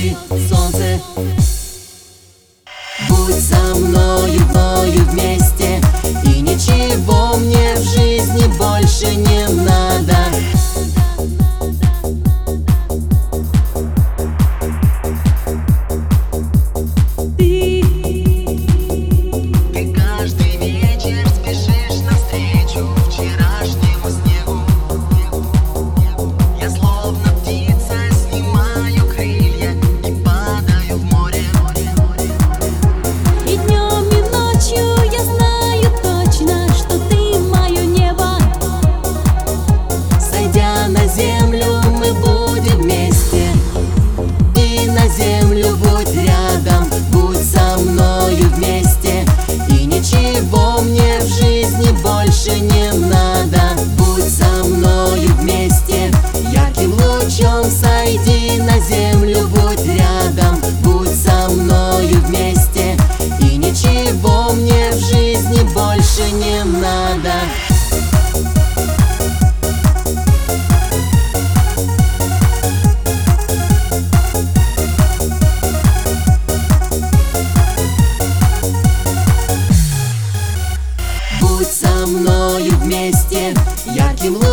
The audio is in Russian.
ты, солнце. Будь со мною вместе, и ничего мне в жизни больше не надо. Ты каждый вечер спешишь навстречу вчерашнему снегу. Я словно птица снимаю крылья и падаю в море. И днем, и ночью я знаю точно, что ты мое небо. Сойдя на землю, мы будем вместе, и на землю будь рядом. Будь со мною вместе, и ничего мне в жизни больше не надо. Будь со мною вместе, ярким лучом сойди на землю, будь рядом. Будь со мною вместе, и ничего мне в жизни больше не надо. Будь со мною вместе, ярким лучом